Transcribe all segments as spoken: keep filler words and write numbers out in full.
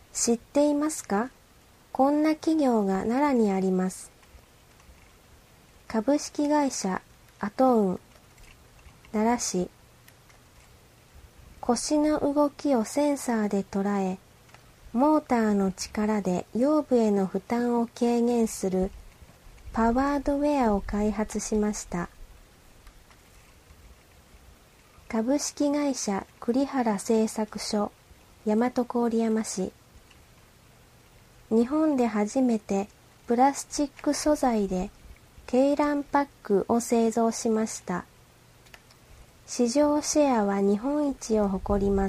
知っていますか？こんな企業が奈良にあります。株式会社アトウン奈良市。腰の動きをセンサーで捉え、モーターの力で腰部への負担を軽減するパワードウェアを開発しました。株式会社栗原製作所大和郡山市。日本で初めてプラスチック素材で鶏卵パックを製造しました。市場シェアは日本一を誇ります。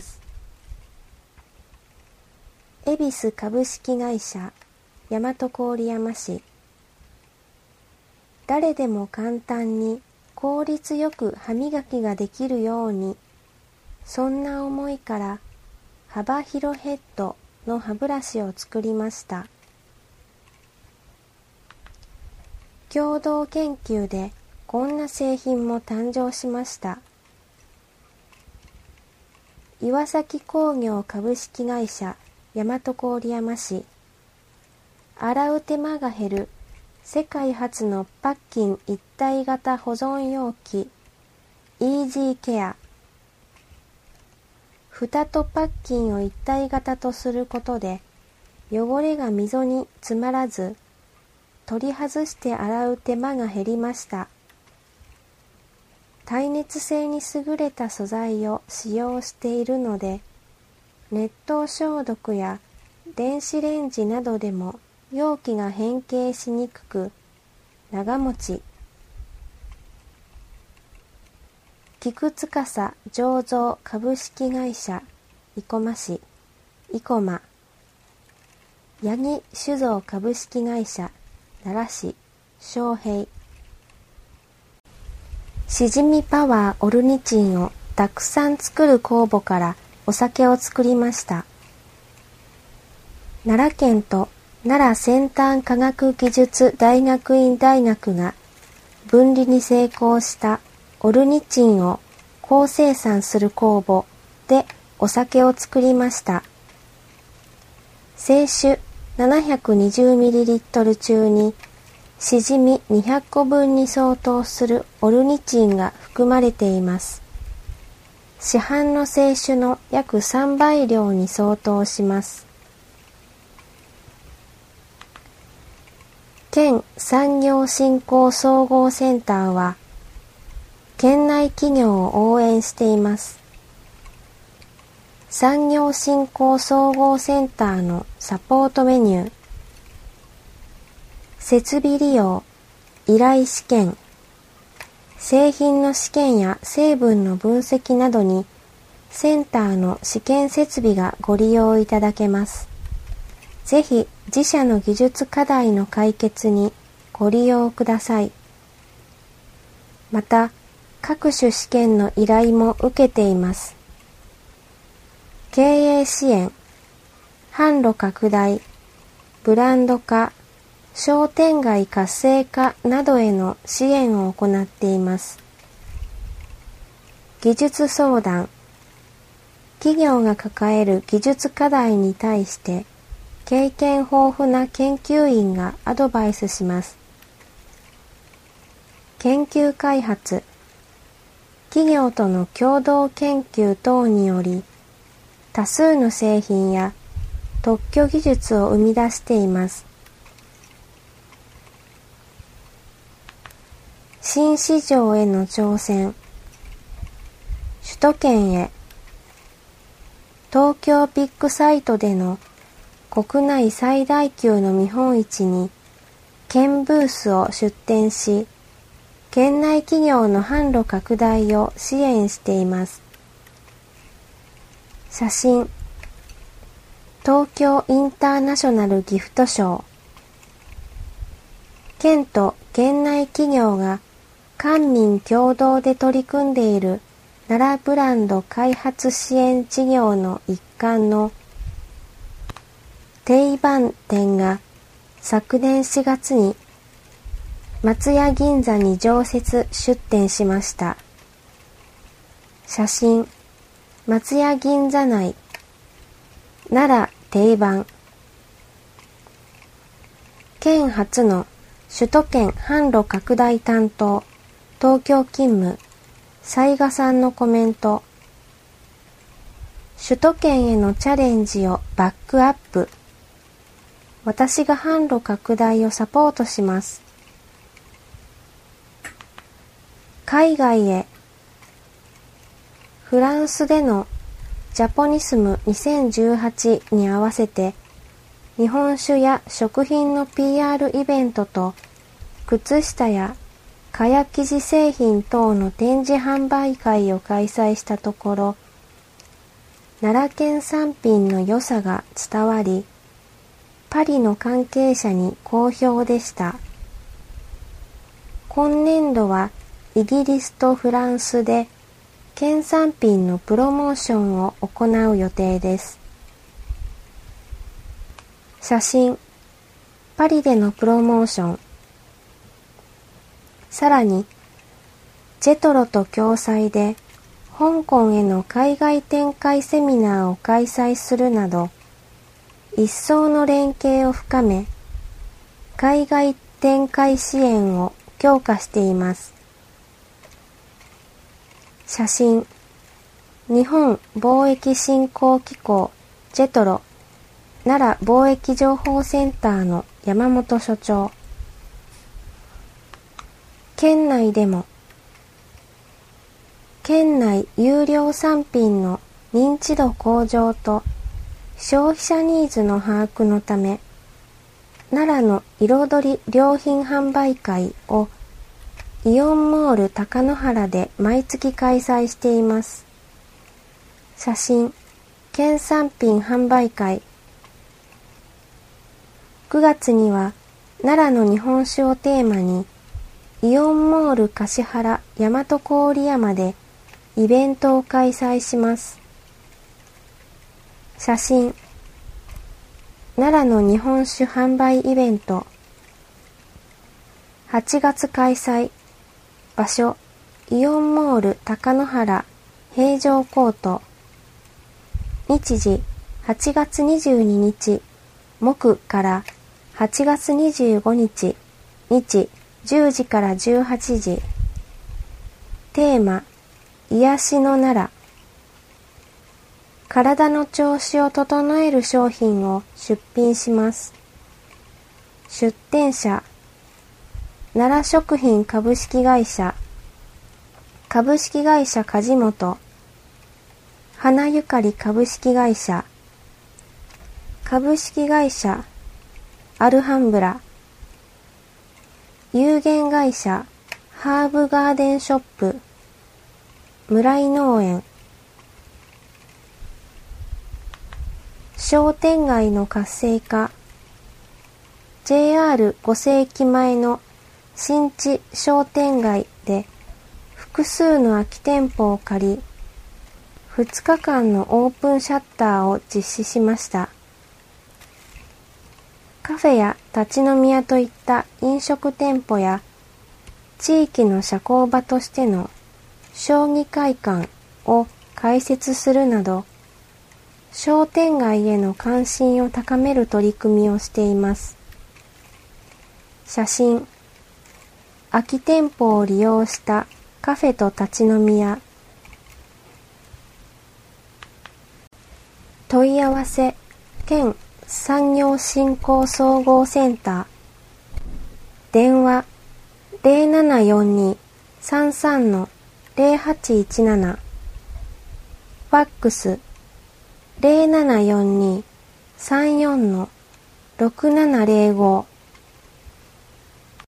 恵比寿株式会社大和郡山市。誰でも簡単に効率よく歯磨きができるように、そんな思いから幅広ヘッドの歯ブラシを作りました。共同研究でこんな製品も誕生しました。岩崎工業株式会社大和郡山市。洗う手間が減る世界初のパッキン一体型保存容器イージーケア。蓋とパッキンを一体型とすることで汚れが溝に詰まらず、取り外して洗う手間が減りました。耐熱性に優れた素材を使用しているので、熱湯消毒や電子レンジなどでも容器が変形しにくく、長持ち。菊司醸造株式会社生駒市生駒。八木酒造株式会社奈良市昌平。しじみパワーオルニチンをたくさん作る酵母からお酒を作りました。奈良県と奈良先端科学技術大学院大学が分離に成功したオルニチンを高生産する酵母でお酒を作りました。清酒 ななひゃくにじゅうミリリットル 中にしじみにひゃっこぶんに相当するオルニチンが含まれています。市販の清酒の約さんばい量に相当します。県産業振興総合センターは県内企業を応援しています。産業振興総合センターのサポートメニュー。設備利用、依頼試験、製品の試験や成分の分析などにセンターの試験設備がご利用いただけます。ぜひ自社の技術課題の解決にご利用ください。また、各種試験の依頼も受けています。経営支援、販路拡大、ブランド化、商店街活性化などへの支援を行っています。技術相談、企業が抱える技術課題に対して経験豊富な研究員がアドバイスします。研究開発、企業との共同研究等により多数の製品や特許技術を生み出しています。新市場への挑戦、首都圏へ、東京ビッグサイトでの国内最大級の見本市に県ブースを出展し、県内企業の販路拡大を支援しています。写真、東京インターナショナルギフトショー。県と県内企業が官民共同で取り組んでいる奈良ブランド開発支援事業の一環の定番店が昨年しがつに松屋銀座に常設出店しました。写真、松屋銀座内、奈良定番。県初の首都圏販路拡大担当、東京勤務、雑賀さんのコメント。首都圏へのチャレンジをバックアップ。私が販路拡大をサポートします。海外へ。フランスでのジャポニスムにせんじゅうはちに合わせて、日本酒や食品の ピーアール イベントと、靴下や蚊帳生地製品等の展示販売会を開催したところ、奈良県産品の良さが伝わり、パリの関係者に好評でした。今年度はイギリスとフランスで県産品のプロモーションを行う予定です。写真、パリでのプロモーション。さらに、ジェトロと共催で香港への海外展開セミナーを開催するなど、一層の連携を深め、海外展開支援を強化しています。写真、日本貿易振興機構ジェトロ奈良貿易情報センターの山本所長。県内でも県内優良産品の認知度向上と消費者ニーズの把握のため、奈良の彩り良品販売会をイオンモール高野原で毎月開催しています。写真、県産品販売会。くがつには奈良の日本酒をテーマに、イオンモール橿原大和郡山でイベントを開催します。写真、奈良の日本酒販売イベント。はちがつ開催。場所、イオンモール高野原平城コート。日時、はちがつにじゅうににち木からはちがつにじゅうごにち日じゅうじからじゅうはちじ。テーマ、癒しの奈良。体の調子を整える商品を出品します。出店者、奈良食品株式会社、株式会社梶本、花ゆかり株式会社、株式会社アルハンブラ、有限会社ハーブガーデンショップ、村井農園。商店街の活性化。ジェイアール 五世紀前の新地商店街で複数の空き店舗を借り、ふつかかんのオープンシャッターを実施しました。カフェや立ち飲み屋といった飲食店舗や地域の社交場としての将棋会館を開設するなど、商店街への関心を高める取り組みをしています。写真、空き店舗を利用したカフェと立ち飲み屋。問い合わせ、県産業振興総合センター。電話、ゼロななよんに さんさん ゼロはちいちなな。ファックス、ゼロななよんに さんよん ろくななゼロご。